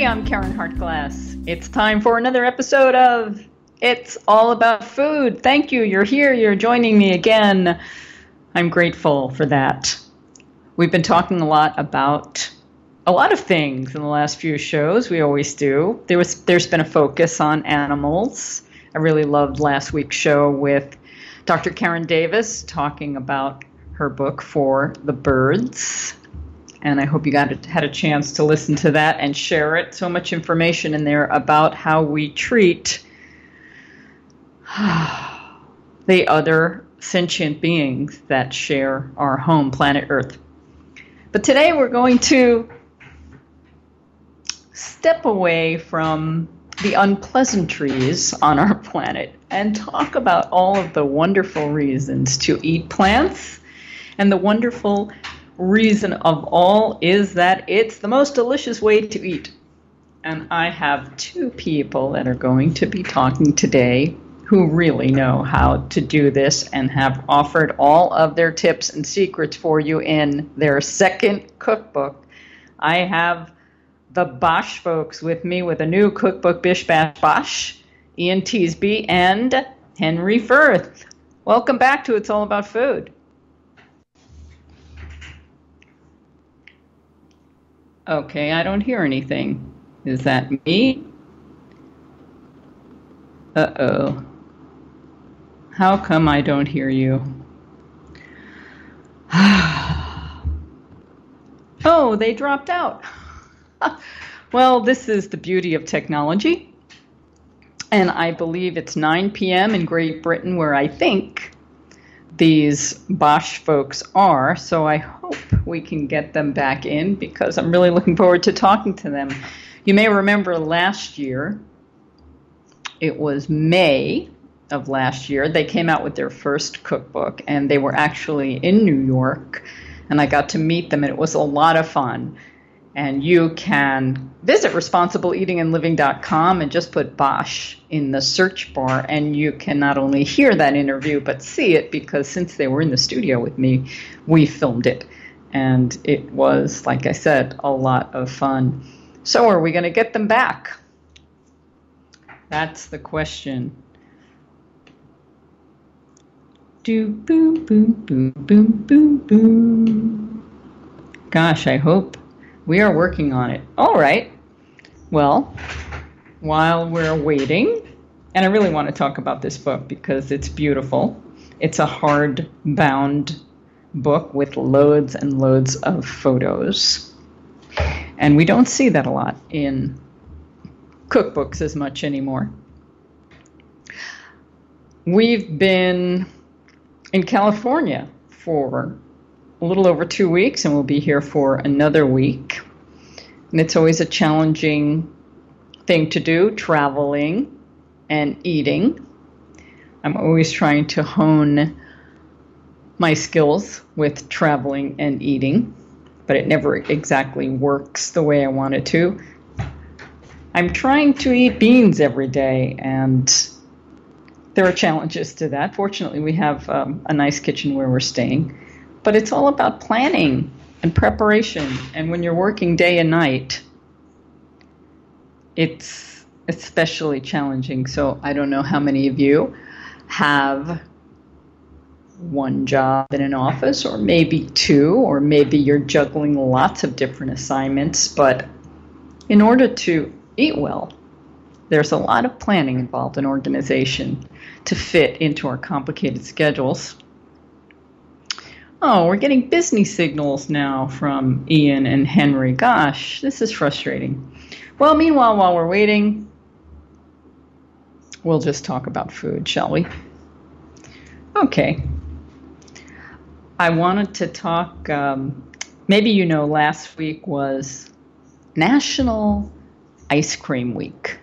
I'm Karen Hartglass. It's time for another episode of It's All About Food. Thank you. You're here. You're joining me again. I'm grateful for that. We've been talking a lot about a lot of things in the last few shows. We always do. There's been a focus on animals. I really loved last week's show with Dr. Karen Davis talking about her book For the Birds. And I hope you had a chance to listen to that and share it. So much information in there about how we treat the other sentient beings that share our home, planet Earth. But today we're going to step away from the unpleasantries on our planet and talk about all of the wonderful reasons to eat plants. And the wonderful reason of all is that it's the most delicious way to eat. And I have two people that are going to be talking today who really know how to do this and have offered all of their tips and secrets for you in their second cookbook. I have the Bosch folks with me with a new cookbook, Bish Bash Bosh, Ian Teasby, and Henry Firth. Welcome back to It's All About Food. Okay, I don't hear anything. Is that me? Uh-oh. How come I don't hear you? Oh, they dropped out. Well, this is the beauty of technology. And I believe it's 9 p.m. in Great Britain, where I think these Bosch folks are, so I hope we can get them back in because I'm really looking forward to talking to them. You may remember last year, it was May of last year, they came out with their first cookbook, and they were actually in New York, and I got to meet them, and it was a lot of fun. And you can visit responsibleeatingandliving.com and just put Bosch in the search bar, and you can not only hear that interview, but see it, because since they were in the studio with me, we filmed it. And it was, like I said, a lot of fun. So are we going to get them back? That's the question. Do boom, boom, boom, boom, boom, boom. Gosh, I hope. We are working on it. All right. Well, while we're waiting, and I really want to talk about this book because it's beautiful. It's a hardbound book with loads and loads of photos. And we don't see that a lot in cookbooks as much anymore. We've been in California for a little over 2 weeks, and we'll be here for another week. And it's always a challenging thing to do, traveling and eating. I'm always trying to hone my skills with traveling and eating, but it never exactly works the way I want it to. I'm trying to eat beans every day, and there are challenges to that. Fortunately, we have a nice kitchen where we're staying. But it's all about planning and preparation. And when you're working day and night, it's especially challenging. So I don't know how many of you have one job in an office, or maybe two, or maybe you're juggling lots of different assignments. But in order to eat well, there's a lot of planning involved in organization to fit into our complicated schedules. Oh, we're getting Disney signals now from Ian and Henry. Gosh, this is frustrating. Well, meanwhile, while we're waiting, we'll just talk about food, shall we? Okay. I wanted to talk, maybe you know, last week was National Ice Cream Week.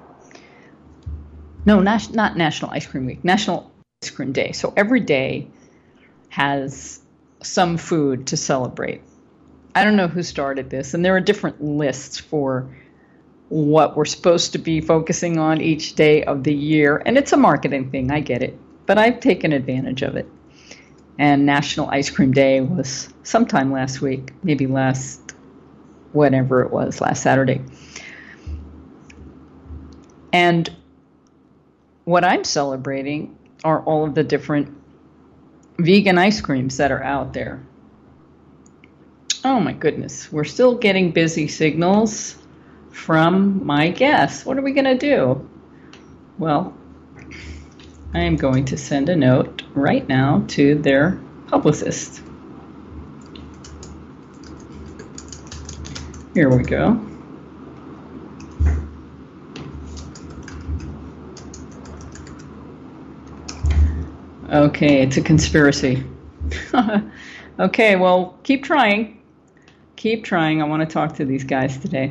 No, not National Ice Cream Week, National Ice Cream Day. So every day has some food to celebrate. I don't know who started this, and there are different lists for what we're supposed to be focusing on each day of the year, and it's a marketing thing, I get it, but I've taken advantage of it. And National Ice Cream Day was sometime last week, maybe last Saturday. And what I'm celebrating are all of the different vegan ice creams that are out there. Oh my goodness, we're still getting busy signals from my guests. What are we going to do? Well, I am going to send a note right now to their publicist. Here we go. Okay, it's a conspiracy. Okay, well, keep trying. Keep trying. I want to talk to these guys today.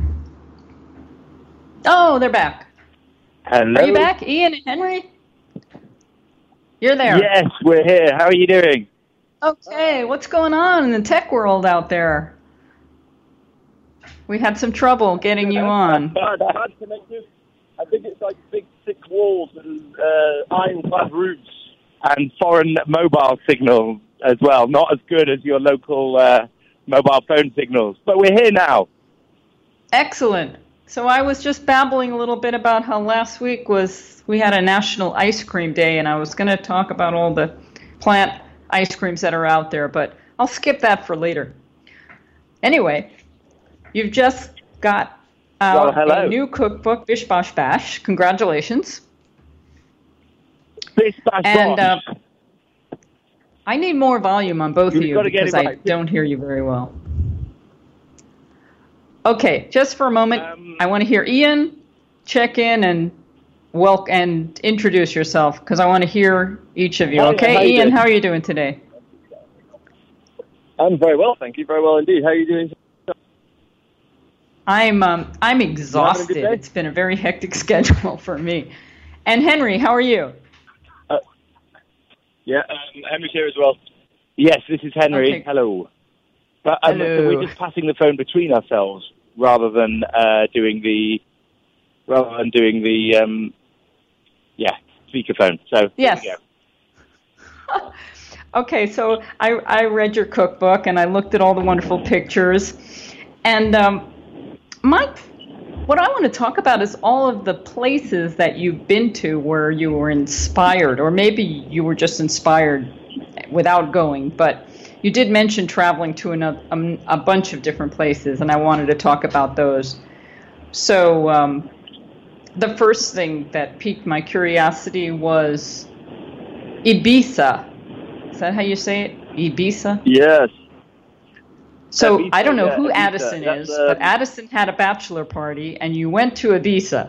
Oh, they're back. Hello. Are you back, Ian and Henry? You're there. Yes, we're here. How are you doing? Okay, what's going on in the tech world out there? We had some trouble getting you on. Bad connection. I think it's like big, thick walls and ironclad roofs and foreign mobile signals as well. Not as good as your local mobile phone signals. But we're here now. Excellent. So I was just babbling a little bit about how last week we had a National Ice Cream Day, and I was going to talk about all the plant ice creams that are out there, but I'll skip that for later. Anyway, you've just got out a new cookbook, Bish Bosh Bash. Congratulations. Bish Bash Bosh. I need more volume on both of you because I don't hear you very well. Okay, just for a moment, I want to hear Ian check in and introduce yourself because I want to hear each of you. Okay, Ian, how are you doing today? I'm very well, thank you. Very well indeed. How are you doing? I'm exhausted. It's been a very hectic schedule for me. And Henry, how are you? Henry's here as well. Yes, this is Henry. Okay. Hello. But Hello. So we're just passing the phone between ourselves rather than doing the speakerphone. So yes. There we go. Okay, so I read your cookbook and I looked at all the wonderful pictures, and what I want to talk about is all of the places that you've been to where you were inspired, or maybe you were just inspired without going, but you did mention traveling to a bunch of different places, and I wanted to talk about those. So the first thing that piqued my curiosity was Ibiza. Is that how you say it? Ibiza? Yes. So Ibiza, I don't know who Ibiza. Addison is, but Addison had a bachelor party, and you went to Ibiza.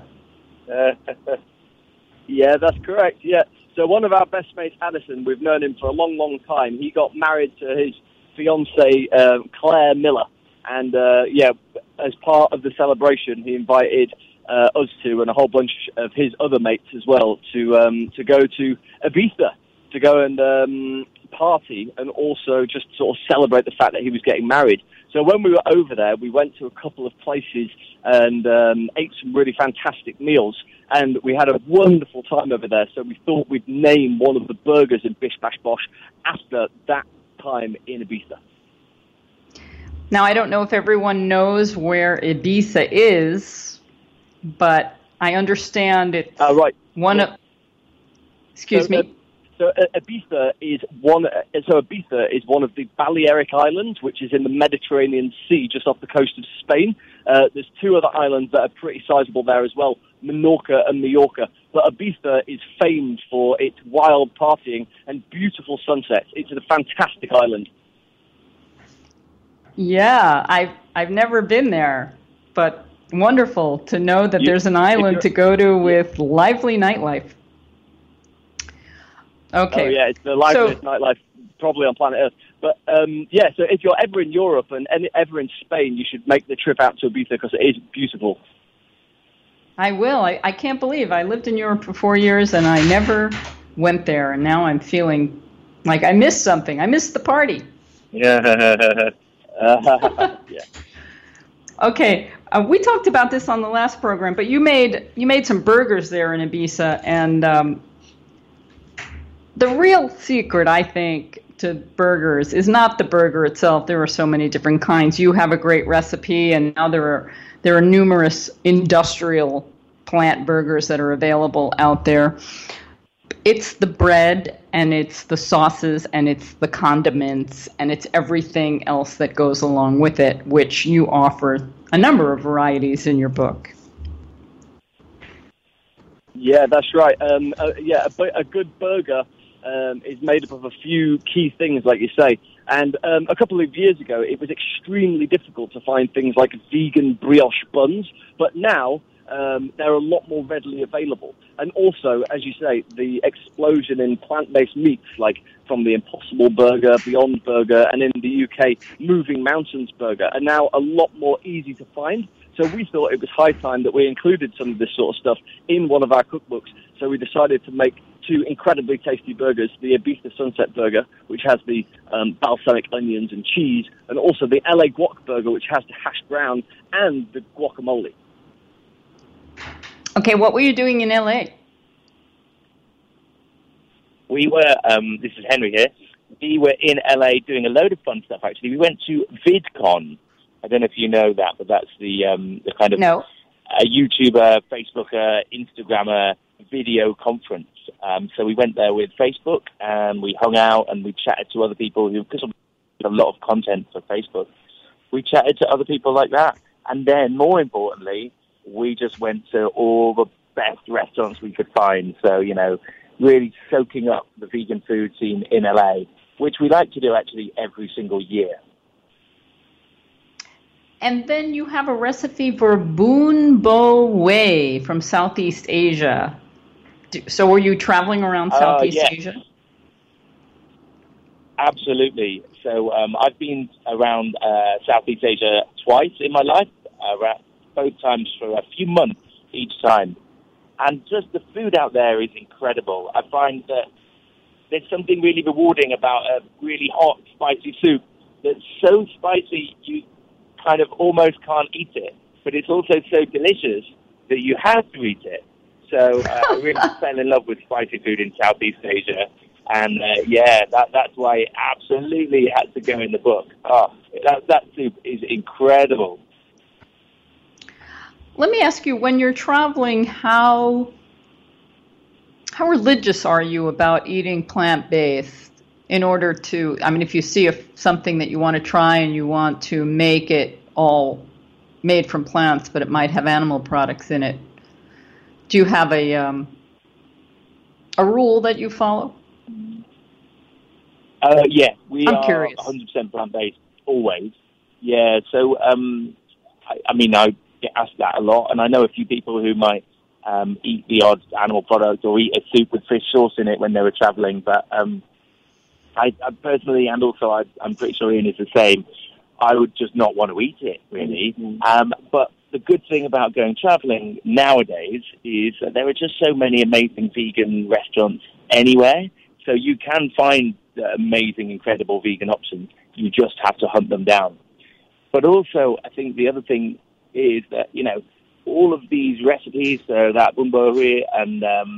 Yeah, that's correct. Yeah. So one of our best mates, Addison, we've known him for a long, long time. He got married to his fiancée, Claire Miller. And, as part of the celebration, he invited us two and a whole bunch of his other mates as well to go to Ibiza, to go and party and also just sort of celebrate the fact that he was getting married. So when we were over there, we went to a couple of places and ate some really fantastic meals, and we had a wonderful time over there. So we thought we'd name one of the burgers in Bish Bash Bosh after that time in Ibiza. Now, I don't know if everyone knows where Ibiza is, but I understand it's one of... Excuse me? So Ibiza is one of the Balearic Islands, which is in the Mediterranean Sea, just off the coast of Spain. There's two other islands that are pretty sizable there as well, Menorca and Mallorca. But Ibiza is famed for its wild partying and beautiful sunsets. It's a fantastic island. Yeah, I've never been there, but wonderful to know that there's an island to go to with lively nightlife. Okay. Oh, yeah, it's the liveliest nightlife probably on planet Earth. But, so if you're ever in Europe and ever in Spain, you should make the trip out to Ibiza because it is beautiful. I will. I can't believe I lived in Europe for 4 years and I never went there. And now I'm feeling like I missed something. I missed the party. Yeah. Yeah. Okay. We talked about this on the last program, but you made some burgers there in Ibiza, and the real secret, I think, to burgers is not the burger itself. There are so many different kinds. You have a great recipe, and now there are numerous industrial plant burgers that are available out there. It's the bread, and it's the sauces, and it's the condiments, and it's everything else that goes along with it, which you offer a number of varieties in your book. Yeah, that's right. A good burger is made up of a few key things, like you say. And a couple of years ago, it was extremely difficult to find things like vegan brioche buns, but now they're a lot more readily available. And also, as you say, the explosion in plant-based meats, like from the Impossible Burger, Beyond Burger, and in the UK, Moving Mountains Burger, are now a lot more easy to find. So we thought it was high time that we included some of this sort of stuff in one of our cookbooks. So we decided to make two incredibly tasty burgers, the Ibiza Sunset Burger, which has the balsamic onions and cheese, and also the LA Guac Burger, which has the hash brown and the guacamole. Okay, what were you doing in LA? We were, this is Henry here, we were in LA doing a load of fun stuff, actually. We went to VidCon. I don't know if you know that, but that's the kind of YouTuber, Facebooker, Instagrammer video conference. So we went there with Facebook, and we hung out, and we chatted to other people who, because of a lot of content for Facebook, we chatted to other people like that. And then, more importantly, we just went to all the best restaurants we could find. So, really soaking up the vegan food scene in LA, which we like to do actually every single year. And then you have a recipe for Bun Bo Whey from Southeast Asia. So were you traveling around Southeast Asia? Absolutely. So I've been around Southeast Asia twice in my life, both times for a few months each time. And just the food out there is incredible. I find that there's something really rewarding about a really hot, spicy soup that's so spicy you kind of almost can't eat it. But it's also so delicious that you have to eat it. So I really fell in love with spicy food in Southeast Asia. And that's why it absolutely had to go in the book. That soup is incredible. Let me ask you, when you're traveling, how religious are you about eating plant-based in order to, if you see something that you want to try and you want to make it all made from plants, but it might have animal products in it, do you have a rule that you follow? We are curious. 100% plant-based, always. Yeah, so, I get asked that a lot, and I know a few people who might eat the odd animal product or eat a soup with fish sauce in it when they were traveling, but I personally, and also I'm pretty sure Ian is the same, I would just not want to eat it, really. But the good thing about going traveling nowadays is that there are just so many amazing vegan restaurants anywhere, so you can find amazing, incredible vegan options. You just have to hunt them down. But also, I think the other thing is that, all of these recipes, that Bun Bo Whey and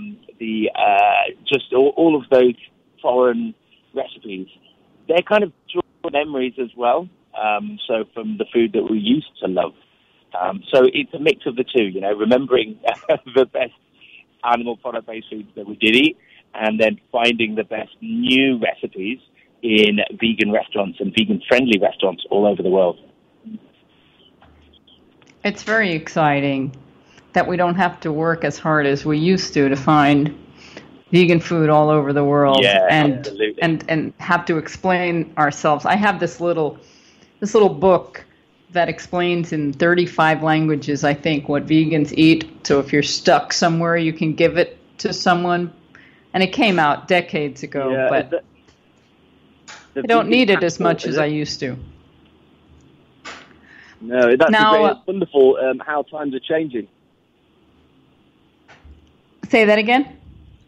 just all of those foreign recipes, they're kind of short memories as well. So from the food that we used to love. So it's a mix of the two, remembering the best animal product-based foods that we did eat, and then finding the best new recipes in vegan restaurants and vegan-friendly restaurants all over the world. It's very exciting that we don't have to work as hard as we used to find vegan food all over the world, and have to explain ourselves. I have this little book that explains in 35 languages, I think, what vegans eat. So if you're stuck somewhere, you can give it to someone. And it came out decades ago, but I don't need it as much as I used to. No, that's wonderful how times are changing. Say that again?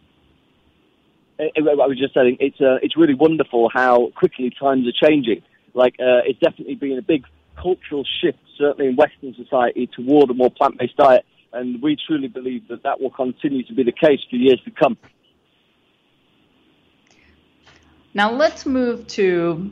I was just saying, it's really wonderful how quickly times are changing. It's definitely been a big cultural shift, certainly in Western society, toward a more plant-based diet, and we truly believe that will continue to be the case for years to come. Now let's move to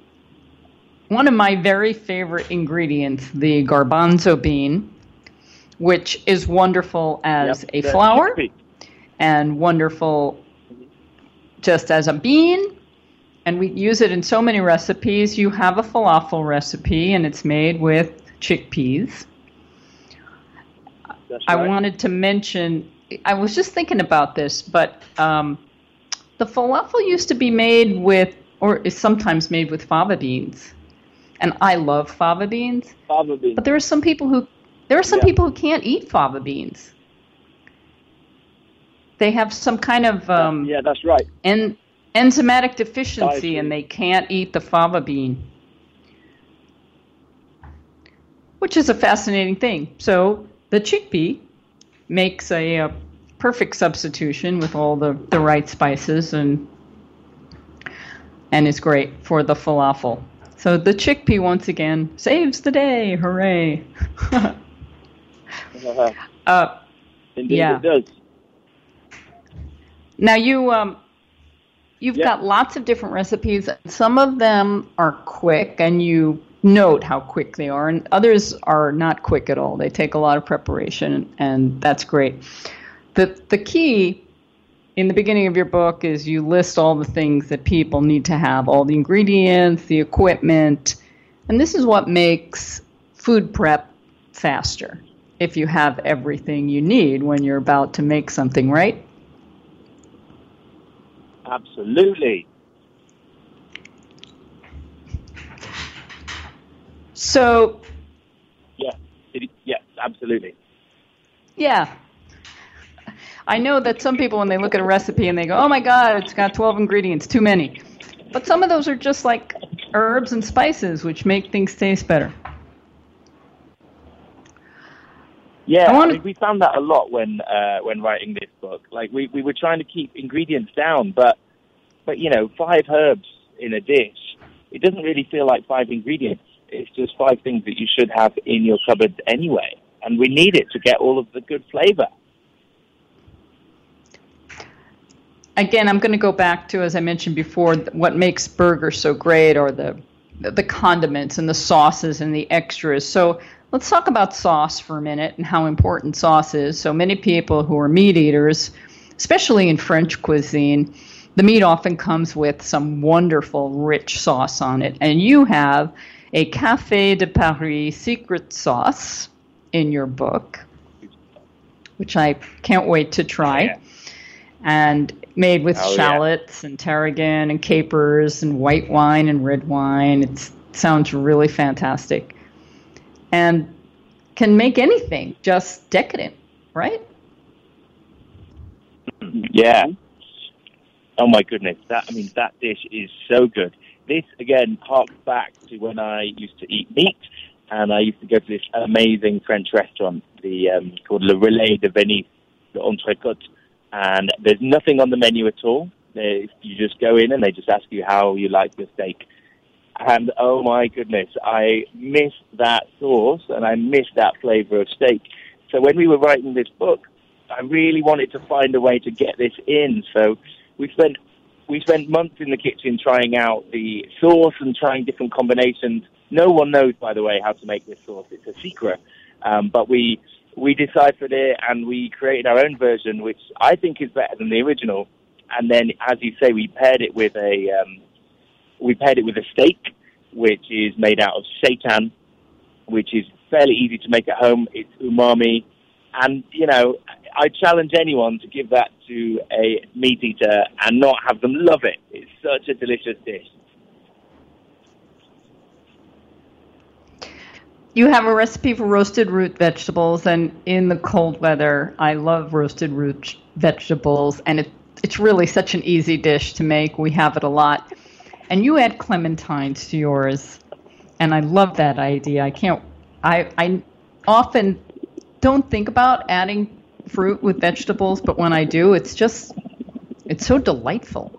one of my very favorite ingredients, the garbanzo bean, which is wonderful as a the flour chickpea. and wonderful just as a bean. And we use it in so many recipes. You have a falafel recipe, and it's made with chickpeas. That's I right. wanted to mention, I was just thinking about this, but the falafel used to be made with, or is sometimes made with fava beans. And I love fava beans. Fava beans. But there are some people who people who can't eat fava beans. They have some kind of Yeah, that's right. enzymatic deficiency, Dietary. and they can't eat the fava bean, which is a fascinating thing. So the chickpea makes a perfect substitution with all the right spices, and is great for the falafel. So the chickpea, once again, saves the day. Hooray! Indeed, yeah. it does. Now you've got lots of different recipes. Some of them are quick, and you note how quick they are, and others are not quick at all. They take a lot of preparation, and that's great. The key in the beginning of your book is you list all the things that people need to have, all the ingredients, the equipment, and this is what makes food prep faster if you have everything you need when you're about to make something, right? Absolutely. So, Yes, absolutely. yeah. I know that some people, when they look at a recipe and they go, oh my God, it's got 12 ingredients, too many. But some of those are just like herbs and spices, which make things taste better. Yeah, we found that a lot when writing this book. Like we were trying to keep ingredients down, but 5 herbs in a dish, it doesn't really feel like 5 ingredients. It's just 5 things that you should have in your cupboard anyway, and we need it to get all of the good flavor. Again, I'm going to go back to, as I mentioned before, what makes burgers so great are the condiments and the sauces and the extras. So let's talk about sauce for a minute and how important sauce is. So many people who are meat eaters, especially in French cuisine, the meat often comes with some wonderful rich sauce on it. And you have a Café de Paris secret sauce in your book, which I can't wait to try. Yeah. And made with shallots and tarragon and capers and white wine and red wine. It sounds really fantastic. And can make anything just decadent, right? Yeah. Oh my goodness, that dish is so good. This again harks back to when I used to eat meat, and I used to go to this amazing French restaurant, called Le Relais de Venise, the Entrecôte, and there's nothing on the menu at all. You just go in and they just ask you how you like your steak. And oh my goodness, I miss that sauce and I miss that flavor of steak. So when we were writing this book, I really wanted to find a way to get this in. So we spent months in the kitchen trying out the sauce and trying different combinations. No one knows, by the way, how to make this sauce. It's a secret. But we deciphered it and we created our own version, which I think is better than the original. And then, as you say, we paired it with a steak, which is made out of seitan, which is fairly easy to make at home. It's umami. And, I challenge anyone to give that to a meat eater and not have them love it. It's such a delicious dish. You have a recipe for roasted root vegetables, and in the cold weather, I love roasted root vegetables, and it's really such an easy dish to make. We have it a lot. And you add clementines to yours, and I love that idea. I often don't think about adding fruit with vegetables, but when I do, it's so delightful.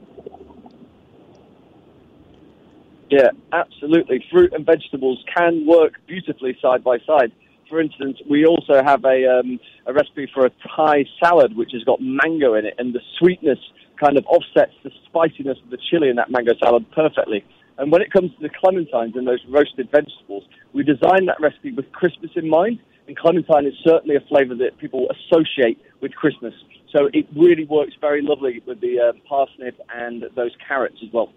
Yeah, absolutely. Fruit and vegetables can work beautifully side by side. For instance, we also have a recipe for a Thai salad which has got mango in it, and the sweetness kind of offsets the spiciness of the chili in that mango salad perfectly. And when it comes to the clementines and those roasted vegetables, we designed that recipe with Christmas in mind. And clementine is certainly a flavor that people associate with Christmas. So it really works very lovely with the parsnip and those carrots as well.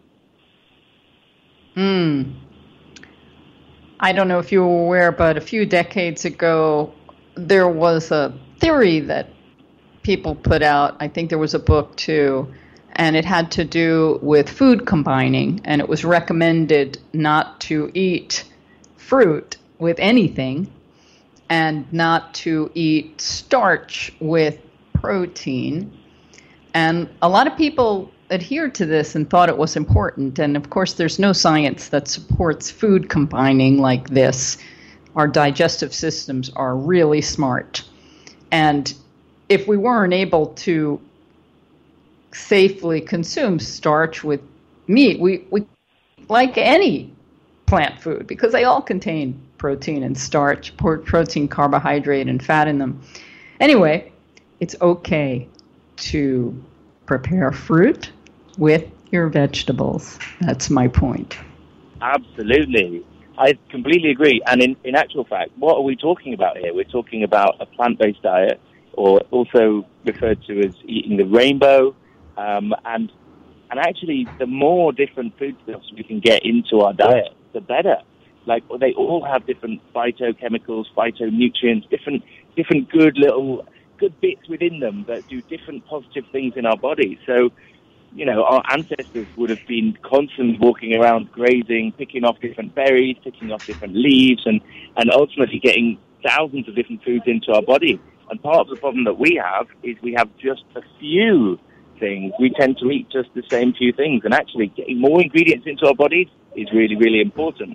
I don't know if you were aware, but a few decades ago, there was a theory that people put out. I think there was a book too, and it had to do with food combining, and it was recommended not to eat fruit with anything and not to eat starch with protein. And a lot of people adhered to this and thought it was important. And of course, there's no science that supports food combining like this. Our digestive systems are really smart. And if we weren't able to safely consume starch with meat, we like any plant food, because they all contain protein and starch, protein, carbohydrate, and fat in them. Anyway, it's okay to prepare fruit with your vegetables. That's my point. Absolutely. I completely agree. And in actual fact, what are we talking about here? We're talking about a plant-based diet, or also referred to as eating the rainbow. And actually, the more different foodstuffs we can get into our diet, the better. Like, they all have different phytochemicals, phytonutrients, different good bits within them that do different positive things in our body. So, you know, our ancestors would have been constantly walking around grazing, picking off different berries, picking off different leaves, and ultimately getting thousands of different foods into our body. And part of the problem that we have is we have just a few things. We tend to eat just the same few things, and actually getting more ingredients into our bodies is really, really important.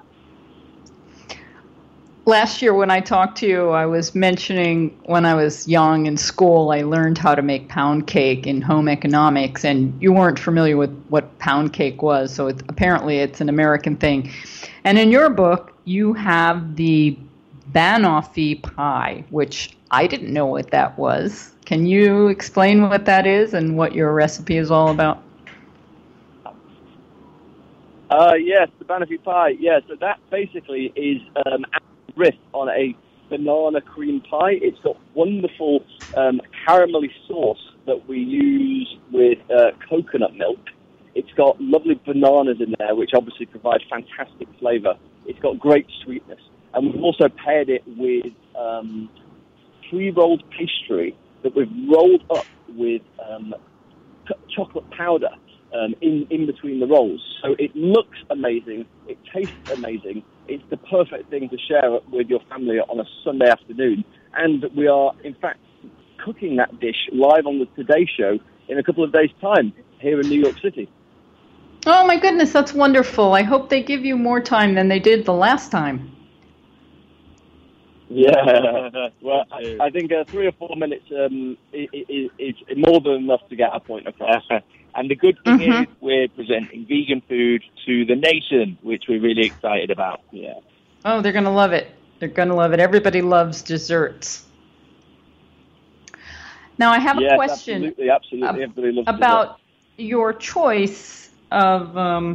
Last year when I talked to you, I was mentioning when I was young in school, I learned how to make pound cake in home economics, and you weren't familiar with what pound cake was, so apparently it's an American thing. And in your book, you have the banoffee pie, which I didn't know what that was. Can you explain what that is and what your recipe is all about? Yes, the banoffee pie. Yeah, so that basically is riff on a banana cream pie. It's got wonderful caramelly sauce that we use with coconut milk. It's got lovely bananas in there, which obviously provide fantastic flavor. It's got great sweetness. And we've also paired it with pre-rolled pastry that we've rolled up with chocolate powder in between the rolls. So it looks amazing. It tastes amazing. It's the perfect thing to share with your family on a Sunday afternoon. And we are, in fact, cooking that dish live on the Today Show in a couple of days' time here in New York City. Oh, my goodness, that's wonderful. I hope they give you more time than they did the last time. Yeah, well, I think 3 or 4 minutes is more than enough to get our point across. And the good thing is we're presenting vegan food to the nation, which we're really excited about. Yeah. Oh, they're going to love it. They're going to love it. Everybody loves desserts. Now, I have a question absolutely. Everybody loves about your choice of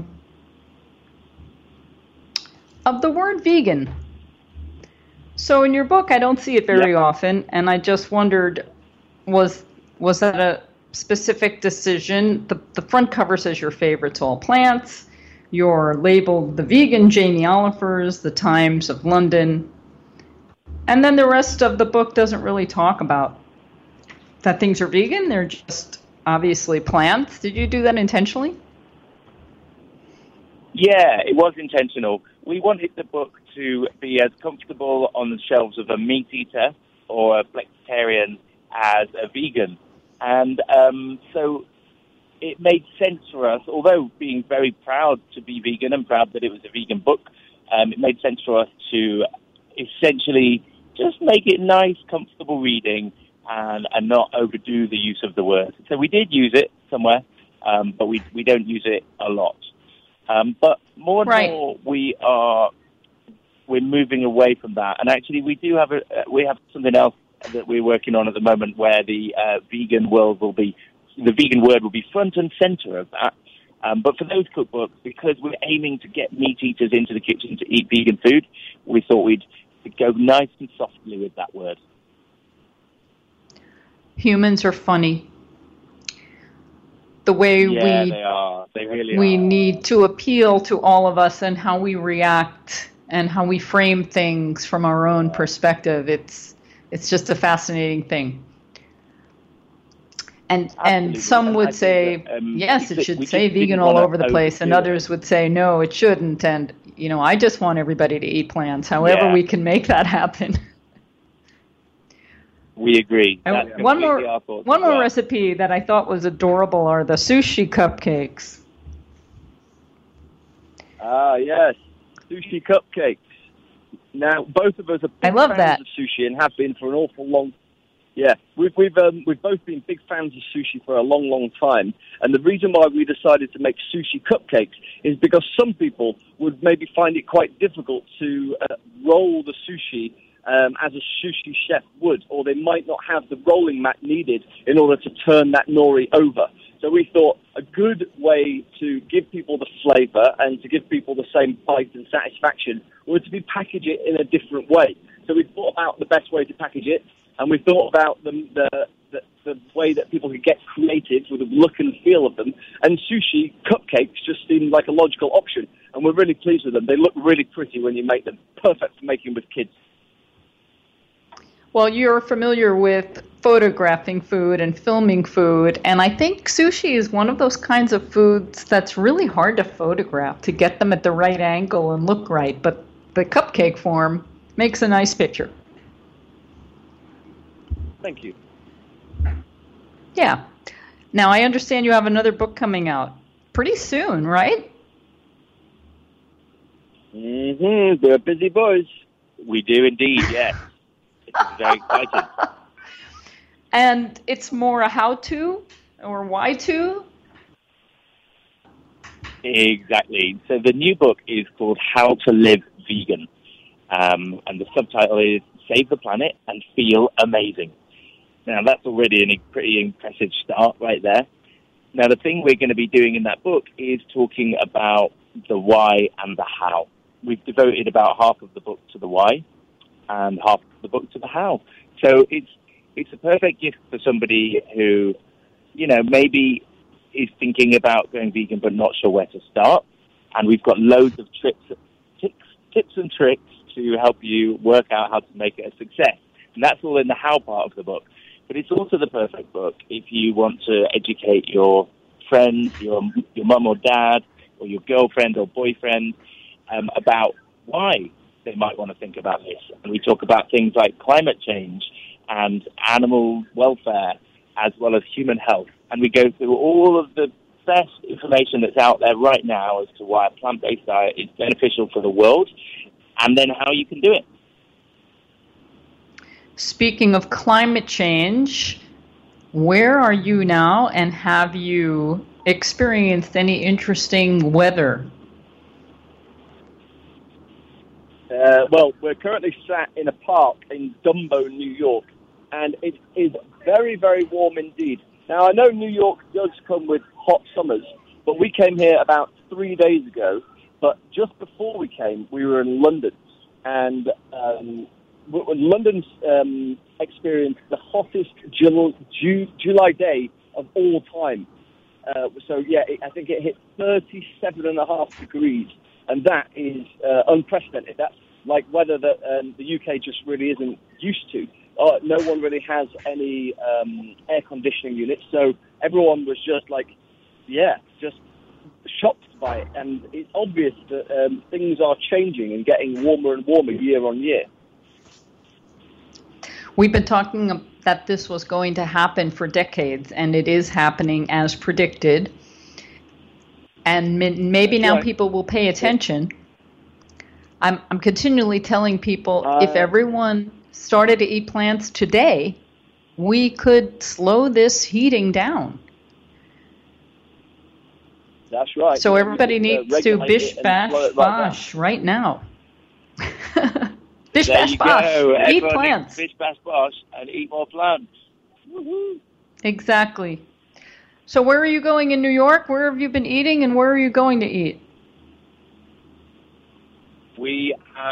the word vegan. So in your book, I don't see it very often, and I just wondered, was that a specific decision? The front cover says your favorites all plants. You're labeled the vegan Jamie Olifers, the Times of London, and then the rest of the book doesn't really talk about that things are vegan. They're just obviously plants. Did you do that intentionally? Yeah, it was intentional. We wanted the book to be as comfortable on the shelves of a meat eater or a flexitarian as a vegan. And so it made sense for us, although being very proud to be vegan and proud that it was a vegan book, it made sense for us to essentially just make it nice, comfortable reading and not overdo the use of the word. So we did use it somewhere, but we don't use it a lot. But more and more we're moving away from that, and actually we have something else that we're working on at the moment where the vegan word will be front and center of that. But for those cookbooks, because we're aiming to get meat eaters into the kitchen to eat vegan food, we thought we'd go nice and softly with that word. Humans are funny. The way they are. They really we are. need to appeal to all of us and how we react and how we frame things from our own perspective. It's just a fascinating thing. And some would say, yes, it should say vegan all over the place, and others would say, no, it shouldn't. And, I just want everybody to eat plants, however we can make that happen. We agree. One more recipe that I thought was adorable are the sushi cupcakes. Ah, yes, sushi cupcakes. Now, both of us are big fans of sushi and have been for an awful long time. Yeah, we've both been big fans of sushi for a long, long time. And the reason why we decided to make sushi cupcakes is because some people would maybe find it quite difficult to roll the sushi as a sushi chef would, or they might not have the rolling mat needed in order to turn that nori over. So we thought a good way to give people the flavor and to give people the same bite and satisfaction was to package it in a different way. So we thought about the best way to package it, and we thought about the way that people could get creative with the look and feel of them. And sushi cupcakes just seemed like a logical option, and we're really pleased with them. They look really pretty when you make them. Perfect for making with kids. Well, you're familiar with photographing food and filming food, and I think sushi is one of those kinds of foods that's really hard to photograph, to get them at the right angle and look right, but the cupcake form makes a nice picture. Thank you. Yeah. Now, I understand you have another book coming out pretty soon, right? Mm-hmm. We're busy boys. We do indeed, yes. It's very exciting. And it's more a how-to or why-to? Exactly. So the new book is called How to Live Vegan. And the subtitle is Save the Planet and Feel Amazing. Now, that's already a pretty impressive start right there. Now, the thing we're going to be doing in that book is talking about the why and the how. We've devoted about half of the book to the why and half of the book to the how. So it's a perfect gift for somebody who, maybe is thinking about going vegan but not sure where to start. And we've got loads of tips and tricks to help you work out how to make it a success. And that's all in the how part of the book. But it's also the perfect book if you want to educate your friends, your mum or dad, or your girlfriend or boyfriend about why they might want to think about this. And we talk about things like climate change and animal welfare, as well as human health. And we go through all of the best information that's out there right now as to why a plant-based diet is beneficial for the world, and then how you can do it. Speaking of climate change, where are you now, and have you experienced any interesting weather? Well, we're currently sat in a park in Dumbo, New York, and it is very, very warm indeed. Now, I know New York does come with hot summers, but we came here about 3 days ago. But just before we came, we were in London, and London's experienced the hottest July day of all time. I think it hit 37.5 degrees, and that is unprecedented. That's like weather that the UK just really isn't used to. No one really has any air conditioning units, so everyone was just just shocked by it. And it's obvious that things are changing and getting warmer and warmer year on year. We've been talking that this was going to happen for decades, and it is happening as predicted. And maybe now people will pay attention. I'm continually telling people if everyone started to eat plants today, we could slow this heating down. That's right. So everybody needs to bish, bash, bosh right now. Bish, bash, bosh. Eat plants. Bish, bash, bosh, and eat more plants. Woo-hoo. Exactly. So where are you going in New York? Where have you been eating, and where are you going to eat? We have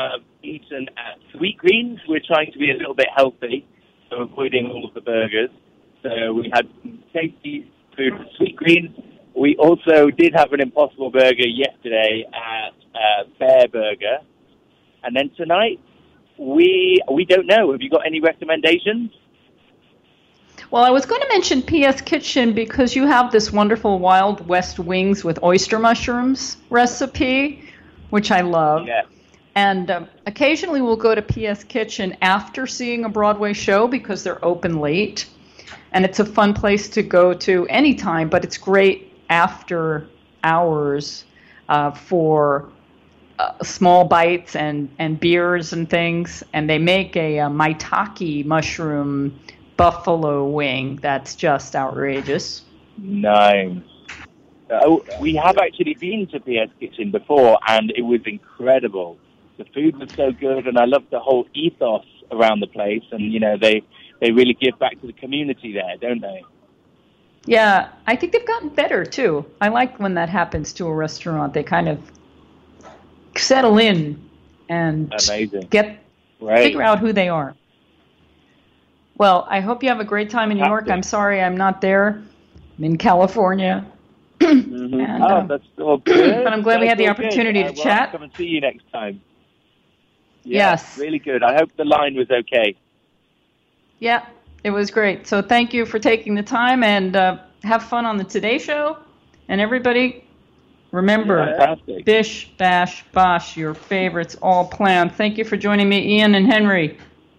eaten at Sweet Greens. We're trying to be a little bit healthy, so avoiding all of the burgers. So we had some tasty food at Sweet Greens. We also did have an Impossible Burger yesterday at Bear Burger. And then tonight, we don't know. Have you got any recommendations? Well, I was going to mention P.S. Kitchen because you have this wonderful Wild West wings with oyster mushrooms recipe, which I love. Yeah. And occasionally we'll go to P.S. Kitchen after seeing a Broadway show because they're open late. And it's a fun place to go to anytime, but it's great after hours for small bites and beers and things. And they make a maitake mushroom buffalo wing that's just outrageous. Nice. We have actually been to P.S. Kitchen before, and it was incredible. The food was so good, and I loved the whole ethos around the place. And, you know, they really give back to the community there, don't they? Yeah, I think they've gotten better, too. I like when that happens to a restaurant. They kind of settle in and Amazing. Figure out who they are. Well, I hope you have a great time in New York. I'm sorry I'm not there. I'm in California. Mm-hmm. And, that's all good. But I'm glad we had the opportunity to chat. I'll come and see you next time. Yes. Really good. I hope the line was okay. Yeah, it was great. So thank you for taking the time, and have fun on the Today Show. And everybody, remember, Bish, Bash, Bosh, your favorites all planned. Thank you for joining me, Ian and Henry.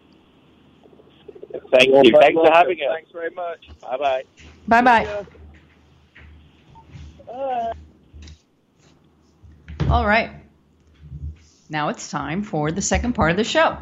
Thank you. Thanks for having us. Thanks very much. Bye-bye. Bye-bye. All right. Now it's time for the second part of the show.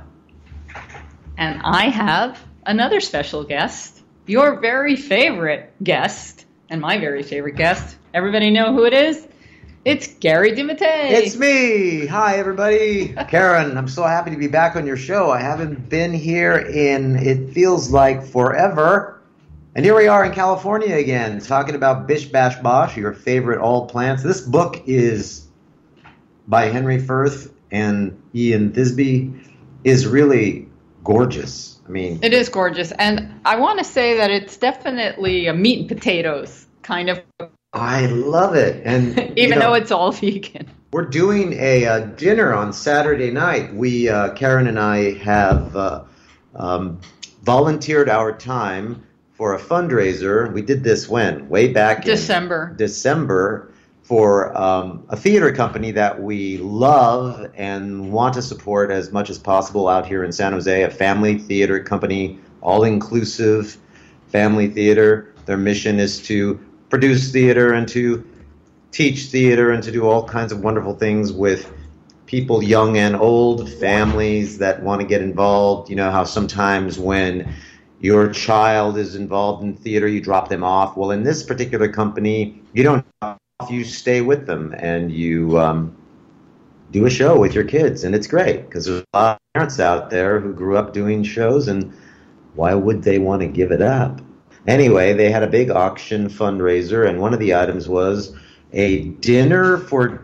And I have another special guest, your very favorite guest, and my very favorite guest. Everybody know who it is? It's Gary DeMattei. It's me. Hi, everybody. Karen, I'm so happy to be back on your show. I haven't been here in, it feels like, forever. And here we are in California again, talking about Bish Bash Bosh, your favorite all plants. This book is by Henry Firth and Ian Thisbe, is really gorgeous. I mean, it is gorgeous. And I want to say that it's definitely a meat and potatoes kind of. I love it. And even though it's all vegan. We're doing a dinner on Saturday night. We, Karen and I, have volunteered our time for a fundraiser. We did this when? Way back in December for a theater company that we love and want to support as much as possible out here in San Jose, a family theater company, all-inclusive family theater. Their mission is to produce theater and to teach theater and to do all kinds of wonderful things with people young and old, families that want to get involved. You know how sometimes when your child is involved in theater, you drop them off. Well, in this particular company, you don't drop off, you stay with them and you do a show with your kids. And it's great because there's a lot of parents out there who grew up doing shows, and why would they want to give it up? Anyway, they had a big auction fundraiser, and one of the items was a dinner for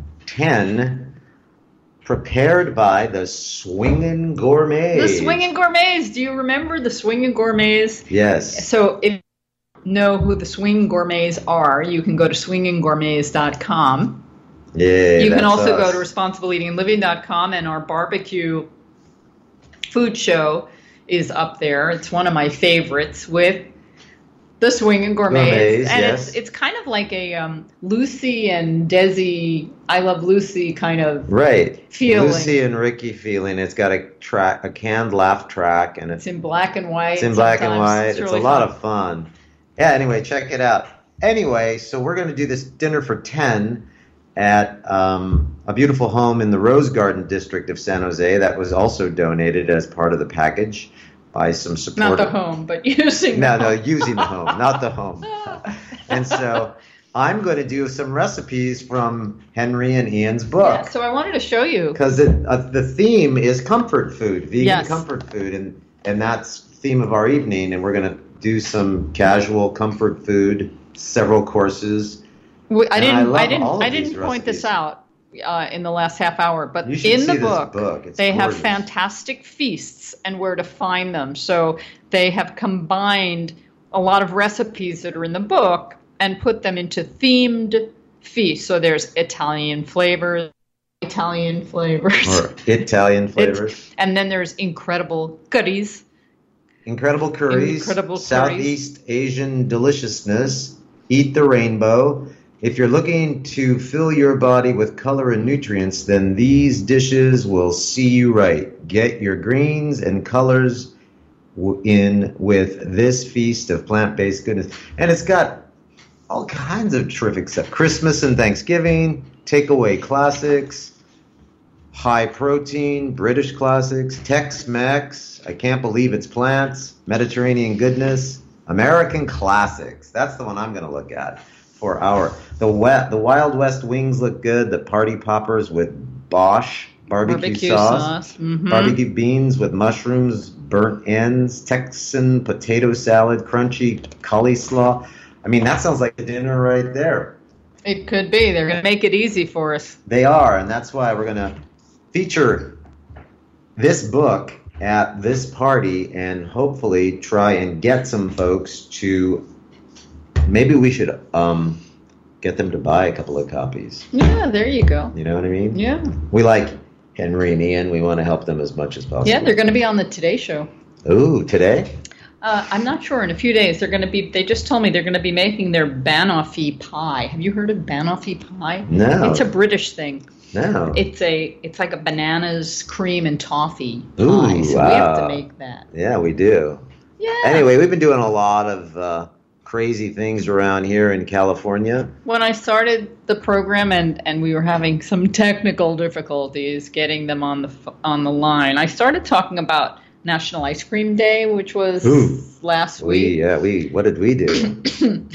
10 prepared by the Swingin' Gourmets. The Swingin' Gourmets. Do you remember the Swingin' Gourmets? Yes. So if you know who the Swingin' Gourmets are, you can go to swingingourmets.com. Yeah, you can also us. go to responsibleeatingliving.com, and our barbecue food show is up there. It's one of my favorites with the Swingin' Gourmets. And yes. it's kind of like a Lucy and Desi, I Love Lucy kind of feeling. Lucy and Ricky feeling. It's got a canned laugh track, and it's in black and white. It's in black and white. It's really a lot of fun. Yeah, anyway, check it out. Anyway, so we're going to do this dinner for 10 at a beautiful home in the Rose Garden district of San Jose that was also donated as part of the package by some support. Not the home, but using the home. No, using the home, not the home. And so I'm going to do some recipes from Henry and Ian's book. Yeah, so I wanted to show you. Because the theme is comfort food, vegan comfort food, and that's the theme of our evening, and we're going to do some casual comfort food, several courses. I didn't point this out. in the last half hour. But You should in see the this book, book. It's they have gorgeous. fantastic feasts and where to find them. So they have combined a lot of recipes that are in the book and put them into themed feasts. So there's Italian flavors, Or Italian flavors. and then there's incredible curries. Incredible curries. Incredible curries. Southeast Asian deliciousness. Eat the rainbow. If you're looking to fill your body with color and nutrients, then these dishes will see you right. Get your greens and colors in with this feast of plant-based goodness. And it's got all kinds of terrific stuff. Christmas and Thanksgiving, takeaway classics, high protein, British classics, Tex-Mex, I can't believe it's plants, Mediterranean goodness, American classics. That's the one I'm going to look at for our. The Wild West wings look good. The party poppers with Bosch barbecue sauce. Mhm. Barbecue beans with mushrooms, burnt ends, Texan potato salad, crunchy cauliflower. I mean, that sounds like a dinner right there. It could be. They're going to make it easy for us. They are, and that's why we're going to feature this book at this party and hopefully try and get some folks to, maybe we should get them to buy a couple of copies. Yeah, there you go. You know what I mean? Yeah. We like Henry and Ian. We want to help them as much as possible. Yeah, they're going to be on the Today Show. Ooh, today? I'm not sure. In a few days, they're going to be. They just told me they're going to be making their banoffee pie. Have you heard of banoffee pie? No. It's a British thing. No. It's like a bananas, cream, and toffee pie. Ooh, So we have to wow. make that. Yeah, we do. Yeah. Anyway, we've been doing a lot of crazy things around here in California. When I started the program and we were having some technical difficulties getting them on the line, I started talking about National Ice Cream Day, which was Ooh. last week. What did we do?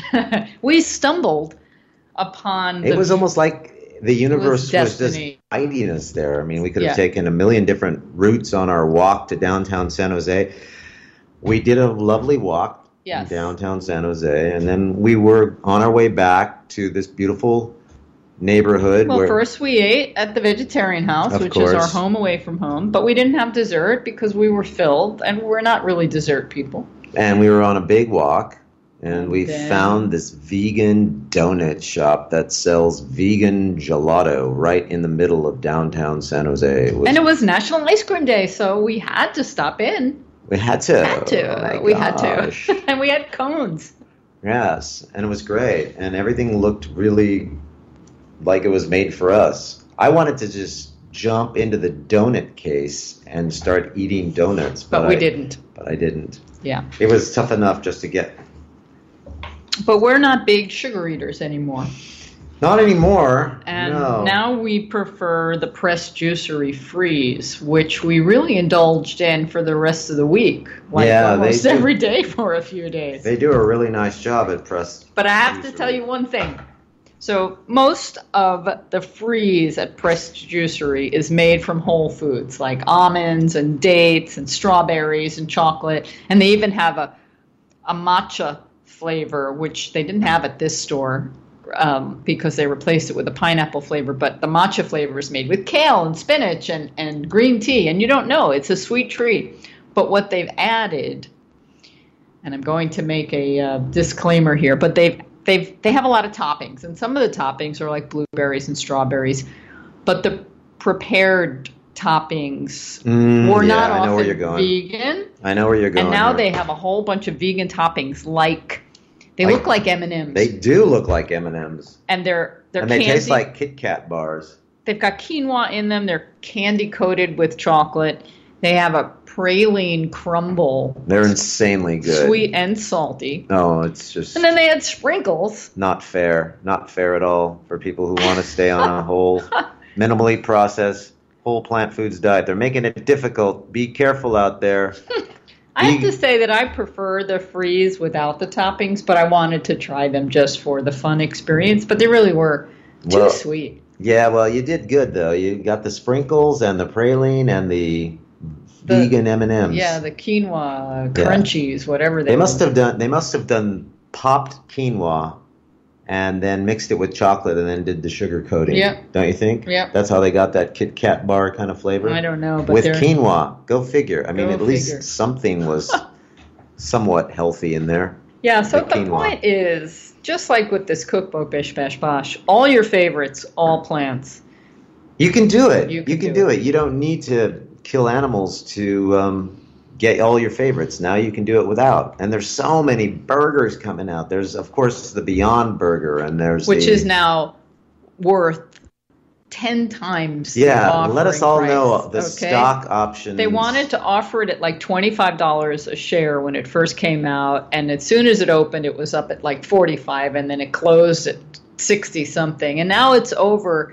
We stumbled upon It was almost like the universe was just destiny. guiding us there. I mean, we could have Yeah. taken a million different routes on our walk to downtown San Jose. We did a lovely walk Yes. in downtown San Jose, and then we were on our way back to this beautiful neighborhood Well, where first we ate at the Vegetarian House, Of which is our course. home away from home, but we didn't have dessert because we were filled, and we're not really dessert people. and we were on a big walk, and we Then- found this vegan donut shop that sells vegan gelato right in the middle of downtown San Jose. And it was National Ice Cream Day, so we had to stop in. we had to. Oh my We had gosh. to. And we had cones. Yes, and it was great, and everything looked really like it was made for us. I wanted to just jump into the donut case and start eating donuts, But we didn't. But I didn't. Yeah. It was tough enough just to get. But we're not big sugar eaters anymore. Not anymore. And no. now we prefer the Pressed Juicery Freeze, which we really indulged in for the rest of the week. Like Yeah, they almost do. every day for a few days. They do a really nice job at press. But I have to tell you one thing. So most of the freeze at Pressed Juicery is made from whole foods, like almonds and dates and strawberries and chocolate. And they even have a matcha flavor, which they didn't have at this store because they replaced it with a pineapple flavor. But the matcha flavor is made with kale and spinach and green tea. And you don't know. It's a sweet treat. But what they've added, and I'm going to make a disclaimer here, but they have a lot of toppings, and some of the toppings are like blueberries and strawberries, but the prepared toppings were not I know where often you're going. vegan, I know where you're going. and now there. they have a whole bunch of vegan toppings. They look like M&Ms. They do look like M&Ms, and they're and they candy. taste like Kit Kat bars. They've got quinoa in them. They're candy coated with chocolate. They have a praline crumble, They're insanely good. sweet and salty. No, it's just And then they had sprinkles. not fair. Not fair at all for people who want to stay on a whole, minimally processed, whole plant foods diet. They're making it difficult. Be careful out there. I have to say that I prefer the freeze without the toppings, but I wanted to try them just for the fun experience. But they really were too sweet. Yeah, well, you did good though. You got the sprinkles and the praline and the vegan M&Ms. Yeah, the quinoa crunchies, whatever They were. must have done. They must have done popped quinoa and then mixed it with chocolate and then did the sugar coating. Yep. Don't you think? Yep. That's how they got that Kit Kat bar kind of flavor? I don't know. But with quinoa. Go figure. I mean, Go at least figure. something was somewhat healthy in there. Yeah, so The the quinoa. point is, just like with this cookbook, Bish Bash Bosh, all your favorites, all plants. You can do it. You You can can do do it. You don't need to kill animals to get all your favorites. Now you can do it without. And there's so many burgers coming out. There's, of course, the Beyond Burger, and there's Which the, is now worth 10 times the yeah. offering Let us all price, know the okay? stock options. They wanted to offer it at like $25 a share when it first came out, and as soon as it opened, it was up at like 45, and then it closed at 60 something, and now it's over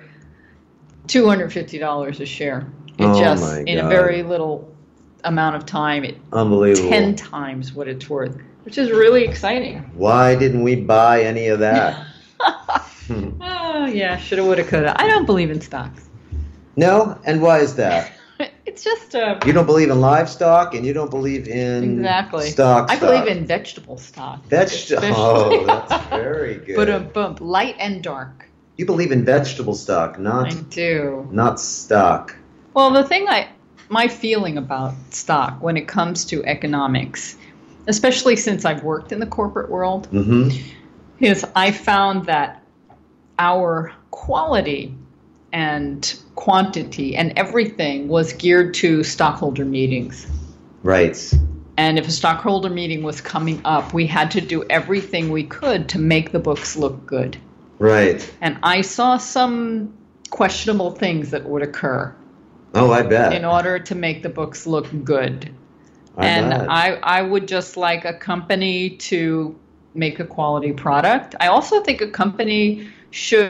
$250 a share. It Oh just my in a God. very little amount of time, it Unbelievable. 10 times what it's worth, which is really exciting. Why didn't we buy any of that? Oh yeah, shoulda, woulda, coulda. I don't believe in stocks. No? And why is that? It's just You don't believe in livestock, and you don't believe in exactly. stock. I believe in vegetable stock. vegetable. Especially- Oh, that's very good. But light and dark. You believe in vegetable stock, I not do. stock. Well, my feeling about stock when it comes to economics, especially since I've worked in the corporate world, Mm-hmm. is I found that our quality and quantity and everything was geared to stockholder meetings. Right. And if a stockholder meeting was coming up, we had to do everything we could to make the books look good. Right. And I saw some questionable things that would occur Oh, I bet. in order to make the books look good. bet. I would just like a company to make a quality product. I also think a company should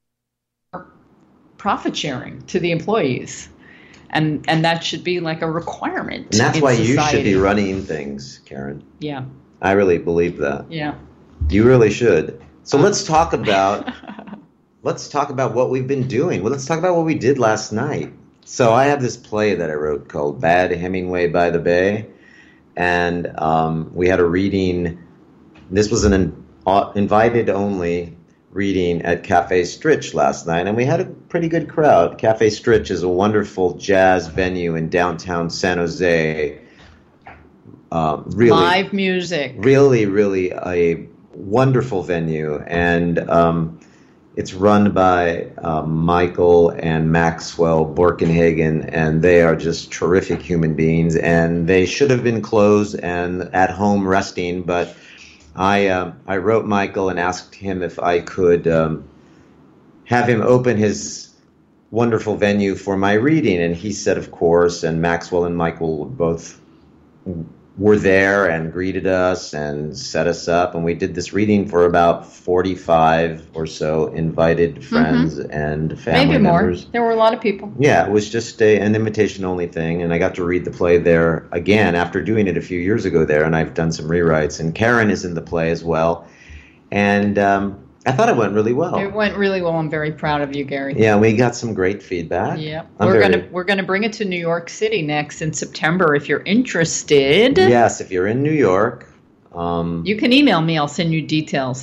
profit sharing to the employees. And that should be like a requirement. And that's in why you should society. be running things, Karen. Yeah, I really believe that. yeah. You really should. So let's talk about what we've been doing. Well, let's talk about what we did last night. So I have this play that I wrote called Bad Hemingway by the Bay, and we had a reading. This was an invited-only reading at Cafe Stritch last night, and we had a pretty good crowd. Cafe Stritch is a wonderful jazz venue in downtown San Jose. Really, Live music. really a wonderful venue, and it's run by Michael and Maxwell Borkenhagen, and they are just terrific human beings, and they should have been closed and at home resting, but I wrote Michael and asked him if I could have him open his wonderful venue for my reading, and he said of course, and Maxwell and Michael both were there and greeted us and set us up, and we did this reading for about 45 or so invited friends and family Maybe more. members. There were a lot of people. Yeah, it was just an invitation-only thing, and I got to read the play there again after doing it a few years ago there, and I've done some rewrites, and Karen is in the play as well, and I thought it went really well. It went really well. I'm very proud of you, Gary. Yeah, we got some great feedback. Yep. I'm We're gonna bring it to New York City next in September. If you're interested, Yes, if you're in New York, you can email me. I'll send you details.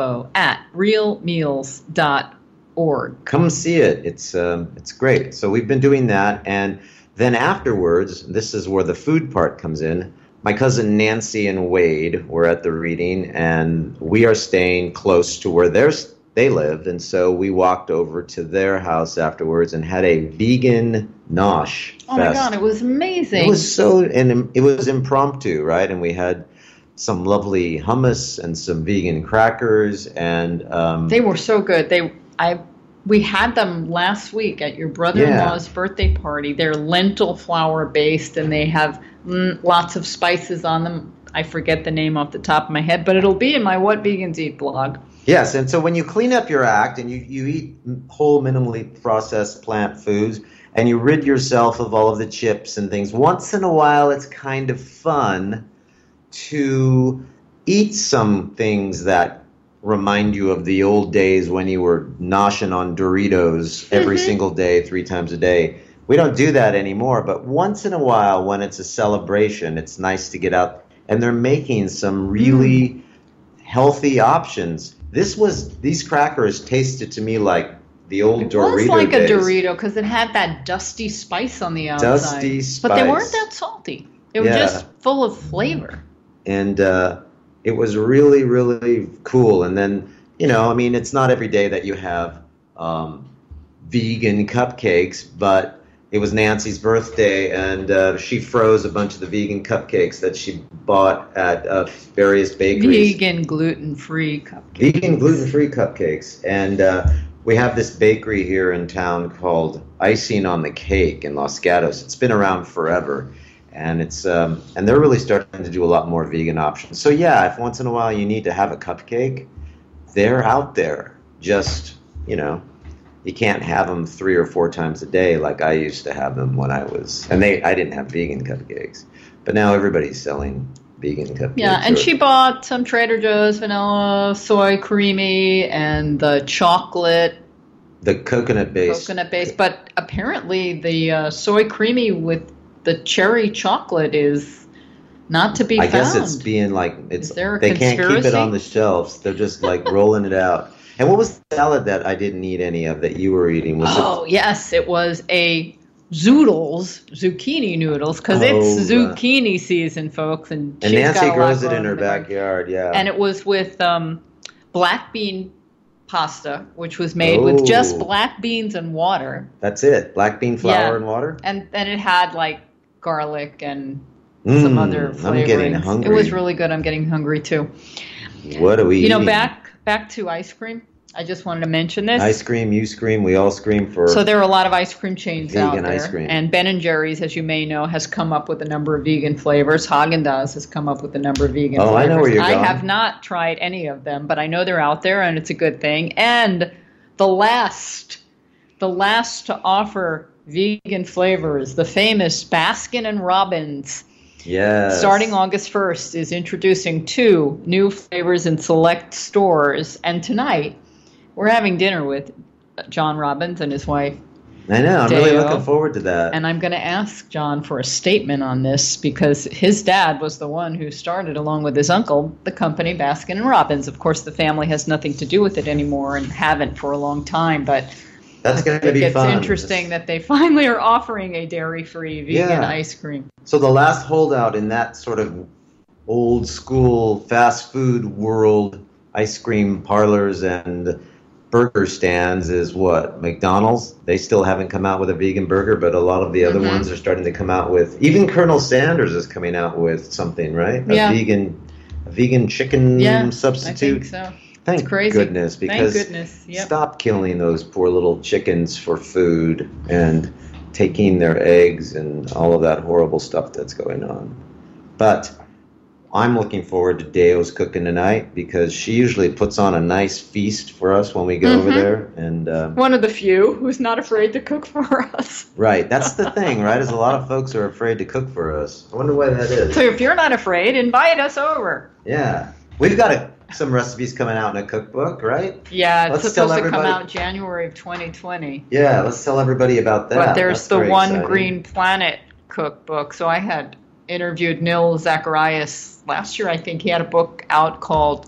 info@realmeals.org. come see it. It's great. So we've been doing that, and then afterwards, this is where the food part comes in. My cousin Nancy and Wade were at the reading, and we are staying close to where they lived, and so we walked over to their house afterwards and had a vegan nosh fest. Oh my God, it was amazing. It was it was impromptu, right? And we had some lovely hummus and some vegan crackers, and They were so good. We had them last week at your brother-in-law's birthday party. They're lentil flour based, and they have lots of spices on them. I forget the name off the top of my head, but it'll be in my What Vegans Eat blog. Yes, and so when you clean up your act and you eat whole, minimally processed plant foods, and you rid yourself of all of the chips and things, once in a while it's kind of fun to eat some things that remind you of the old days when you were noshing on Doritos every single day, 3 times a day. We don't do that anymore, but once in a while when it's a celebration, it's nice to get out. And they're making some really healthy options. These crackers tasted to me like the old Dorito It was like days. a Dorito because it had that dusty spice on the outside. Dusty But they weren't spice. that salty. They were Yeah. just full of flavor. And it was really, really cool. And then, I mean, it's not every day that you have vegan cupcakes, but it was Nancy's birthday, and she froze a bunch of the vegan cupcakes that she bought at various bakeries. Vegan, gluten-free cupcakes. Vegan, gluten-free cupcakes. And we have this bakery here in town called Icing on the Cake in Los Gatos. It's been around forever. And it's and they're really starting to do a lot more vegan options. So yeah, if once in a while you need to have a cupcake, they're out there. Just, you can't have them 3 or 4 times a day like I used to have them when I didn't have vegan cupcakes. But now everybody's selling vegan cupcakes. Yeah, and she bought some Trader Joe's vanilla, soy creamy, and the chocolate. The coconut-based. But apparently the soy creamy with the cherry chocolate is not to be found. I guess it's being like Is there a they can't keep it conspiracy? on the shelves. They're just like rolling it out. And what was the salad that I didn't eat any of that you were eating? Yes, it was a Zoodles zucchini noodles because it's zucchini season, folks, and she's Nancy got a lot grows it growing in her the garden. backyard. Yeah, And it was with black bean pasta, which was made with just black beans and water. That's it. Black bean flour Yeah. and water. And it had like garlic and some other flavorings. I'm getting hungry. It was really good. I'm getting hungry too. What are we eating? Back to ice cream. I just wanted to mention this. Ice cream, you scream, we all scream for. So there are a lot of ice cream chains out vegan there. ice cream. And Ben & Jerry's, as you may know, has come up with a number of vegan flavors. Haagen-Dazs has come up with a number of vegan flavors. I know where you're going. I have not tried any of them, but I know they're out there, and it's a good thing. And the last to offer vegan flavors, the famous Baskin & Robbins, Yes. starting August 1st, is introducing 2 new flavors in select stores. And tonight, we're having dinner with John Robbins and his wife. I know. I'm really Deo. looking forward to that. And I'm going to ask John for a statement on this because his dad was the one who started, along with his uncle, the company Baskin & Robbins. Of course, the family has nothing to do with it anymore and haven't for a long time, but That's going to be fun. It's interesting that they finally are offering a dairy-free vegan Yeah. ice cream. So the last holdout in that sort of old school fast food world, ice cream parlors and burger stands is what? McDonald's? They still haven't come out with a vegan burger, but a lot of the other ones are starting to come out with. Even Colonel Sanders is coming out with something, right? Yeah. A vegan chicken substitute. I think so. Thank crazy. goodness, because Thank goodness. Yep. stop killing those poor little chickens for food and taking their eggs and all of that horrible stuff that's going on. But I'm looking forward to Deo's cooking tonight because she usually puts on a nice feast for us when we go over there. And One of the few who's not afraid to cook for us. right, that's the thing, right? Is a lot of folks are afraid to cook for us. I wonder why that is. So if you're not afraid, invite us over. Yeah, we've got some recipes coming out in a cookbook, right? Yeah, it's Let's tell supposed to come everybody- out January of 2020. Yeah, let's tell everybody about that. But there's That's the very One exciting. Green Planet cookbook. So I had interviewed Neil Zacharias last year. I think he had a book out called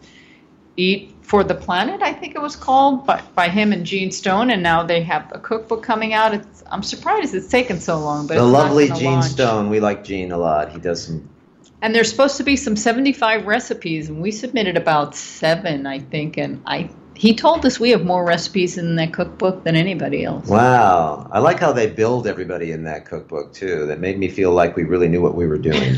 Eat for the Planet, I think it was called, by him and Gene Stone. And now they have a cookbook coming out. I'm surprised it's taken so long. But The it's not lovely gonna Gene launch. Stone. We like Gene a lot. He does some. And there's supposed to be some 75 recipes, and we submitted about 7, I think. And he told us we have more recipes in that cookbook than anybody else. Wow. I like how they build everybody in that cookbook, too. That made me feel like we really knew what we were doing.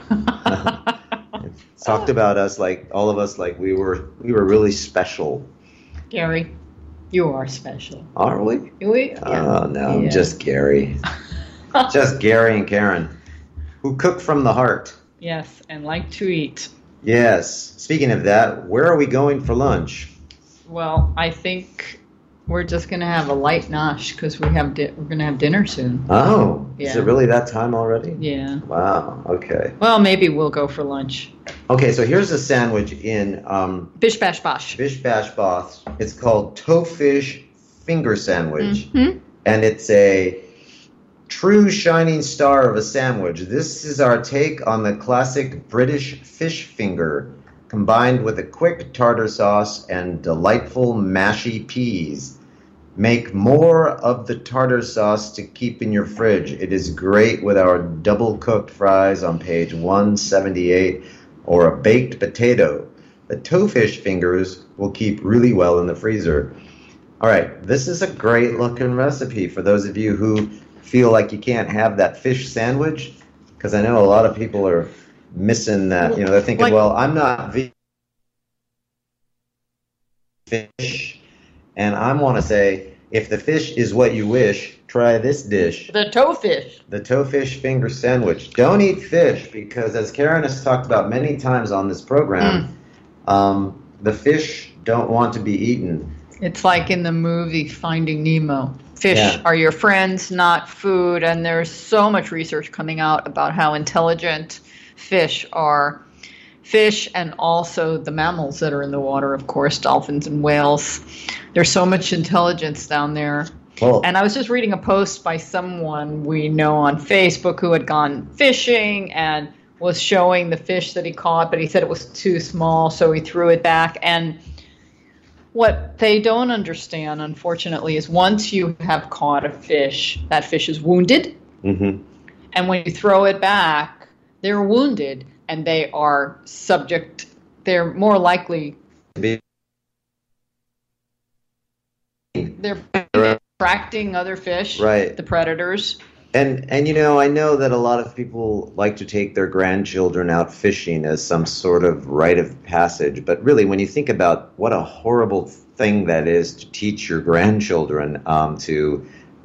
Talked about us like, all of us, like we were really special. Gary, you are special. Are we? We? Oh, no, I'm Yeah. just Gary. Just Gary and Karen, who cook from the heart. Yes, and like to eat. Yes. Speaking of that, where are we going for lunch? Well, I think we're just going to have a light nosh because we're going to have dinner soon. Oh, is Yeah. it really that time already? Yeah. Wow, okay. Well, maybe we'll go for lunch. Okay, so here's a sandwich in Bish bash bosh. Bish Bash Boss. It's called Toefish Finger Sandwich. Mhm. And it's a true shining star of a sandwich. This is our take on the classic British fish finger. combined with a quick tartar sauce and delightful mashy peas. Make more of the tartar sauce to keep in your fridge. It is great with our double-cooked fries on page 178 or a baked potato. The toefish fingers will keep really well in the freezer. All right, this is a great-looking recipe for those of you who feel like you can't have that fish sandwich, because I know a lot of people are missing that. You know, they're thinking, well, I'm not fish, and I want to say, if the fish is what you wish, try this dish. The toefish. The toefish finger sandwich. Don't eat fish, because as Karen has talked about many times on this program, the fish don't want to be eaten. It's like in the movie Finding Nemo. Fish are your friends, not food, and there's so much research coming out about how intelligent fish are. Fish and also the mammals that are in the water, of course, dolphins and whales. There's so much intelligence down there. Oh. And I was just reading a post by someone we know on Facebook who had gone fishing and was showing the fish that he caught, but he said it was too small, so he threw it back. And what they don't understand, unfortunately, is once you have caught a fish, that fish is wounded. Mm-hmm. And when you throw it back, they're wounded. And they are subject, they're more likely, they're attracting other fish, right? The predators. And you know, I know that a lot of people like to take their grandchildren out fishing as some sort of rite of passage. But really, when you think about what a horrible thing that is to teach your grandchildren to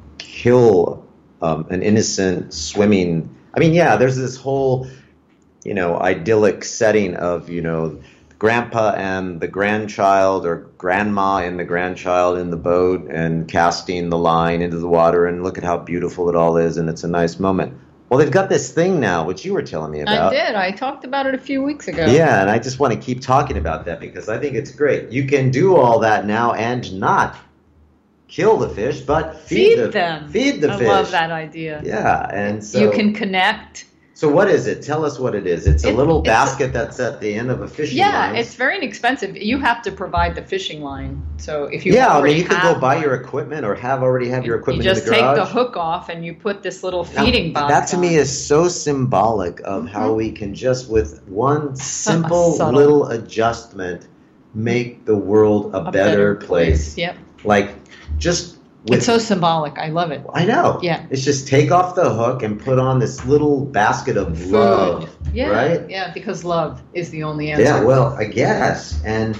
kill an innocent swimming. I mean, yeah, there's this whole, you know, idyllic setting of, you know, grandpa and the grandchild, or grandma and the grandchild in the boat and casting the line into the water, and look at how beautiful it all is, and it's a nice moment. Well, they've got this thing now, which you were telling me about. I did. I talked about it a few weeks ago. Yeah, and I just want to keep talking about that because I think it's great. You can do all that now and not kill the fish, but feed them. Feed the fish. I love that idea. Yeah, and so you can connect. So what is it? Tell us what it is. It's a little basket that's at the end of a fishing line. Yeah, it's very inexpensive. You have to provide the fishing line. So if you you could go buy your equipment or already have your equipment in the garage. You just take the hook off and you put this little feeding box. That to me is so symbolic of how we can just with one simple little adjustment make the world a better place. Yep. Like just it's so symbolic. I love it. I know. Yeah. It's just take off the hook and put on this little basket of food. Love. Yeah. Right? Yeah, because love is the only answer. Yeah, well, I guess. And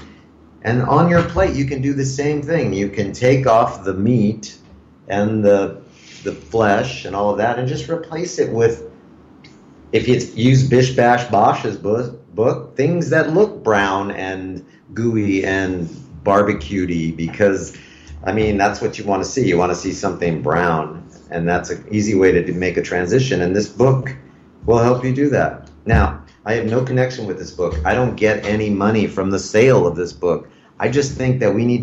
on your plate you can do the same thing. You can take off the meat and the flesh and all of that and just replace it with, if you use Bish Bash Bosch's book, things that look brown and gooey and barbecued-y, because I mean, that's what you want to see. You want to see something brown, and that's an easy way to make a transition, and this book will help you do that. Now, I have no connection with this book. I don't get any money from the sale of this book. I just think that we need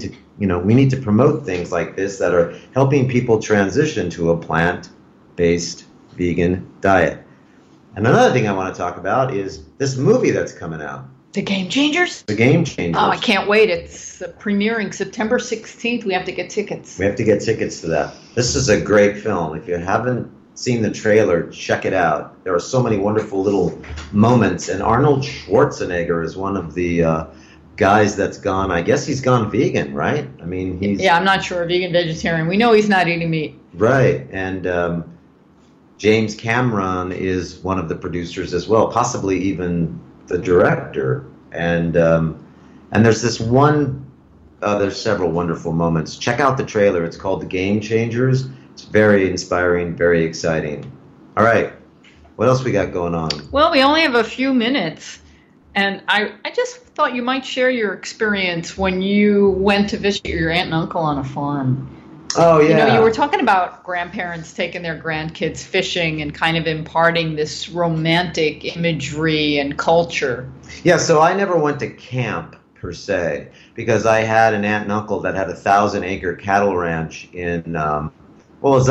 to promote things like this that are helping people transition to a plant-based vegan diet. And another thing I want to talk about is this movie that's coming out. The Game Changers? The Game Changers. Oh, I can't wait. It's premiering September 16th. We have to get tickets. We have to get tickets to that. This is a great film. If you haven't seen the trailer, check it out. There are so many wonderful little moments. And Arnold Schwarzenegger is one of the guys that's gone, I guess he's gone vegan, right? I mean, he's... Yeah, I'm not sure. Vegan, vegetarian. We know he's not eating meat. Right. And James Cameron is one of the producers as well, possibly even the director, and there's this one. There's several wonderful moments. Check out the trailer. It's called The Game Changers. It's very inspiring, very exciting. All right, what else we got going on? Well, we only have a few minutes, and I just thought you might share your experience when you went to visit your aunt and uncle on a farm. Oh, yeah. You know, you were talking about grandparents taking their grandkids fishing and kind of imparting this romantic imagery and culture. Yeah, so I never went to camp, per se, because I had an aunt and uncle that had a 1,000-acre cattle ranch in, it was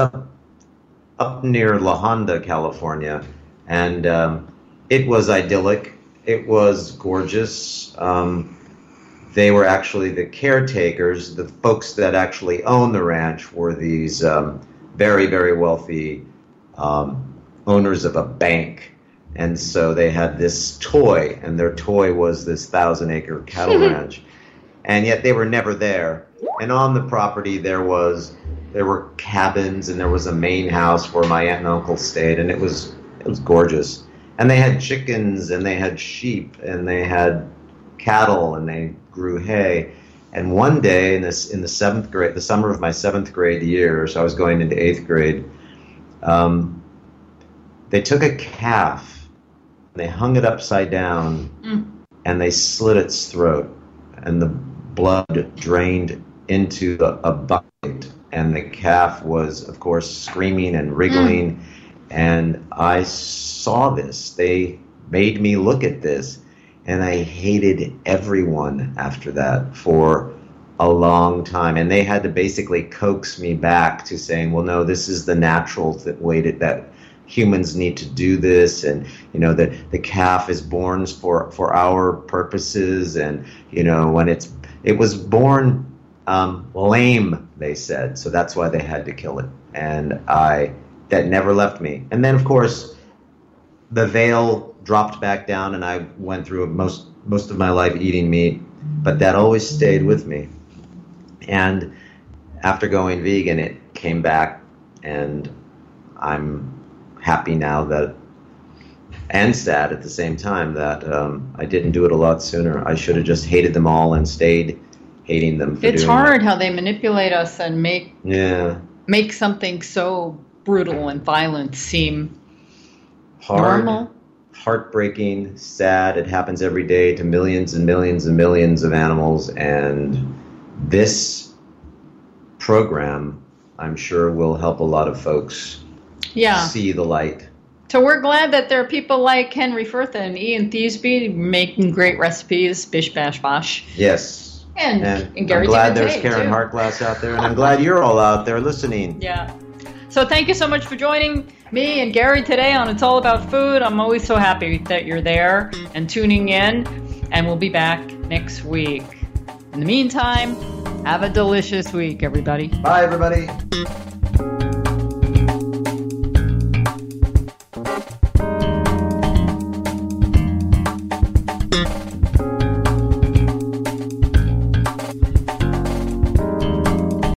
up near La Honda, California. And it was idyllic. It was gorgeous. They were actually the caretakers. The folks that actually owned the ranch were these very, very wealthy owners of a bank. And so they had this toy, and their toy was this 1,000-acre cattle ranch. And yet they were never there. And on the property there were cabins, and there was a main house where my aunt and uncle stayed, and it was gorgeous. And they had chickens, and they had sheep, and they had cattle, and they grew hay. And one day in the 7th grade, the summer of my 7th grade year, so I was going into 8th grade, they took a calf, and they hung it upside down, and they slit its throat, and the blood drained into a bucket, and the calf was, of course, screaming and wriggling. And I saw this. They made me look at this, and I hated everyone after that for a long time. And they had to basically coax me back to saying, well, no, this is the natural way that humans need to do this, and the calf is born for our purposes, and when it was born lame, they said, so that's why they had to kill it. And that never left me. And then, of course, the veil dropped back down, and I went through most of my life eating meat, but that always stayed with me. And after going vegan, it came back, and I'm happy now and sad at the same time that I didn't do it a lot sooner. I should have just hated them all and stayed hating them for doing It's hard how they manipulate us and make something so brutal and violent seem normal. Heartbreaking, sad. It happens every day to millions and millions and millions of animals, and this program, I'm sure, will help a lot of folks see the light. So we're glad that there are people like Henry Firth and Ian Thiesby making great recipes, bish bash bosh. Yes. And Gary I'm glad there's Today, Karen too. Hartglass out there, and I'm glad you're all out there listening. Yeah. So thank you so much for joining me and Gary today on It's All About Food. I'm always so happy that you're there and tuning in, and we'll be back next week. In the meantime, have a delicious week, everybody. Bye, everybody.